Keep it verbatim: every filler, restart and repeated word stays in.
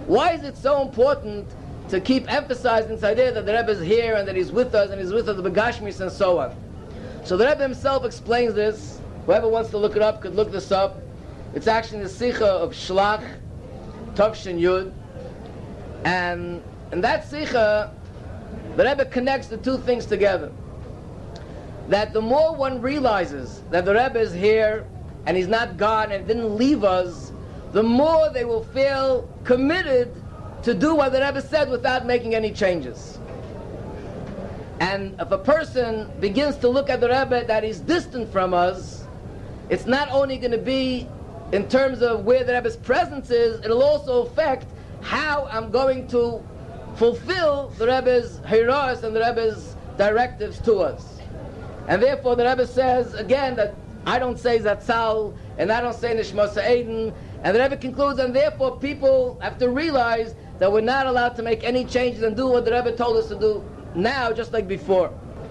Why is it so important to keep emphasizing this idea that the Rebbe is here and that he's with us and he's with us, the Begashmis and so on? So the Rebbe himself explains this. Whoever wants to look it up could look this up. It's actually the Sicha of Shlach, Tavshin Yud. And in that Sicha, the Rebbe connects the two things together. That the more one realizes that the Rebbe is here and he's not gone and didn't leave us, the more they will feel committed to do what the Rebbe said without making any changes. And if a person begins to look at the Rebbe that he's distant from us, it's not only going to be in terms of where the Rebbe's presence is, it'll also affect how I'm going to fulfill the Rebbe's hiras and the Rebbe's directives to us. And therefore the Rebbe says again that I don't say Zatzal and I don't say Nishma Sa'edin, and the Rebbe concludes, and therefore people have to realize that we're not allowed to make any changes and do what the Rebbe told us to do now, just like before.